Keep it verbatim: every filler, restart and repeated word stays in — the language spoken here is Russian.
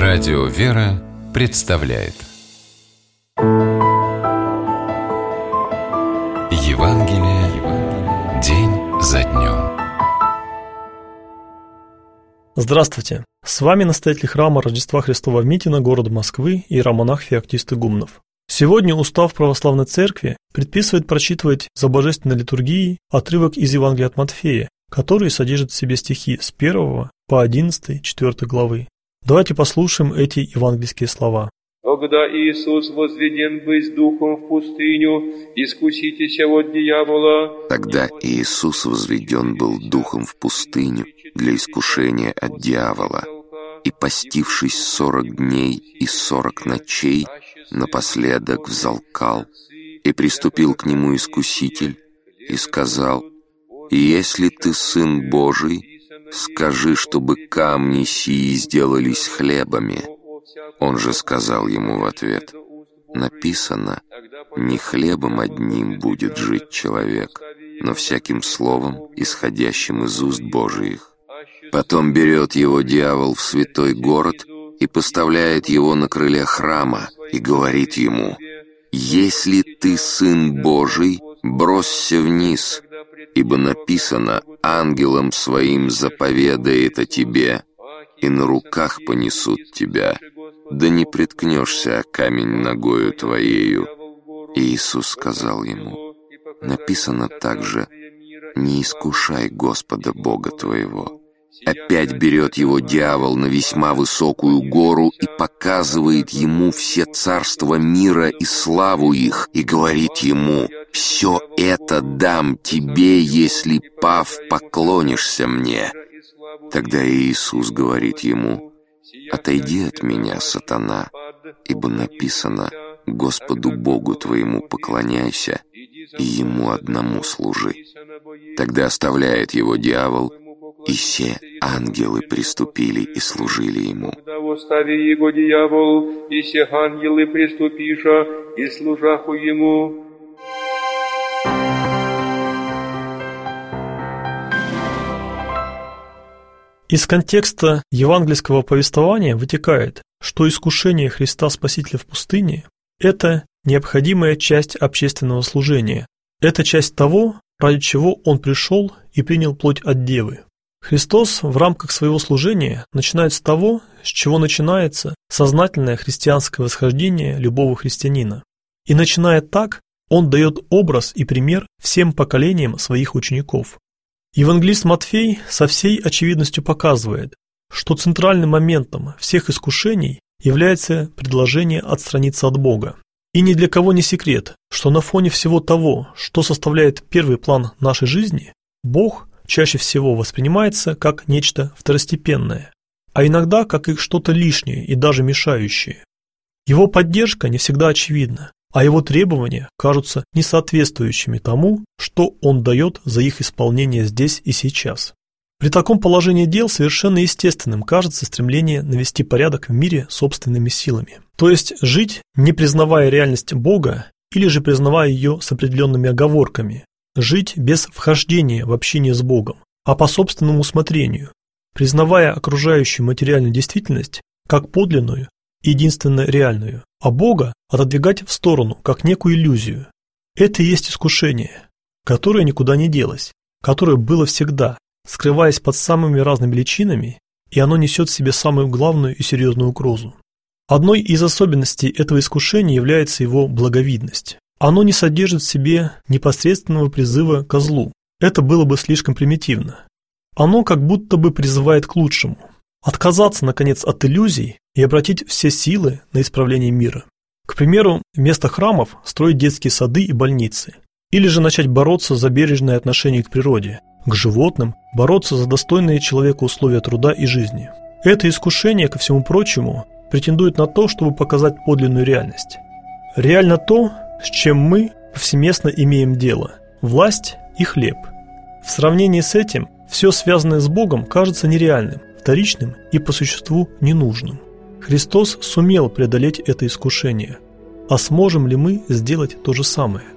Радио «Вера» представляет Евангелие день за днем. Здравствуйте! С вами настоятель храма Рождества Христова в Митино города Москвы иеромонах Феоктист Игумнов. Сегодня устав Православной Церкви предписывает прочитывать за божественной литургией отрывок из Евангелия от Матфея, который содержит в себе стихи с первого по одиннадцатый четвёртой главы. Давайте послушаем эти евангельские слова. «Когда Иисус возведен быть духом в пустыню, искуситеся от дьявола». Тогда Иисус возведен был духом в пустыню для искушения от дьявола, и, постившись сорок дней и сорок ночей, напоследок взалкал, и приступил к нему искуситель и сказал: «Если ты Сын Божий, скажи, чтобы камни сии сделались хлебами». Он же сказал ему в ответ: «Написано, не хлебом одним будет жить человек, но всяким словом, исходящим из уст Божиих». Потом берет его дьявол в святой город и поставляет его на крыле храма и говорит ему: «Если ты Сын Божий, бросься вниз, ибо написано: ангелам своим заповедает о тебе, и на руках понесут тебя, да не приткнешься о камень ногою твоею». И Иисус сказал ему: «Написано также: не искушай Господа Бога твоего». Опять берет его дьявол на весьма высокую гору и показывает ему все царства мира и славу их, и говорит ему: «Все это дам тебе, если, пав, поклонишься мне». Тогда Иисус говорит ему: «Отойди от меня, сатана, ибо написано: Господу Богу твоему поклоняйся, и Ему одному служи». Тогда оставляет его дьявол, и все ангелы приступили и служили ему. «Остави его дьявол, и все ангелы приступиша и служаху ему». Из контекста евангельского повествования вытекает, что искушение Христа Спасителя в пустыне – это необходимая часть общественного служения. Это часть того, ради чего Он пришел и принял плоть от Девы. Христос в рамках своего служения начинает с того, с чего начинается сознательное христианское восхождение любого христианина. И начиная так, Он дает образ и пример всем поколениям своих учеников. Евангелист Матфей со всей очевидностью показывает, что центральным моментом всех искушений является предложение отстраниться от Бога. И ни для кого не секрет, что на фоне всего того, что составляет первый план нашей жизни, Бог чаще всего воспринимается как нечто второстепенное, а иногда как и что-то лишнее и даже мешающее. Его поддержка не всегда очевидна, а его требования кажутся несоответствующими тому, что он дает за их исполнение здесь и сейчас. При таком положении дел совершенно естественным кажется стремление навести порядок в мире собственными силами. То есть жить, не признавая реальность Бога, или же признавая ее с определенными оговорками, жить без вхождения в общение с Богом, а по собственному усмотрению, признавая окружающую материальную действительность как подлинную и единственно реальную, а Бога отодвигать в сторону, как некую иллюзию. Это и есть искушение, которое никуда не делось, которое было всегда, скрываясь под самыми разными личинами, и оно несет в себе самую главную и серьезную угрозу. Одной из особенностей этого искушения является его благовидность. Оно не содержит в себе непосредственного призыва ко злу. Это было бы слишком примитивно. Оно как будто бы призывает к лучшему. Отказаться, наконец, от иллюзий и обратить все силы на исправление мира. К примеру, вместо храмов строить детские сады и больницы. Или же начать бороться за бережное отношение к природе, к животным, бороться за достойные человека условия труда и жизни. Это искушение, ко всему прочему, претендует на то, чтобы показать подлинную реальность. Реально то, с чем мы повсеместно имеем дело – власть и хлеб. В сравнении с этим все связанное с Богом кажется нереальным, вторичным и по существу ненужным. Христос сумел преодолеть это искушение. А сможем ли мы сделать то же самое?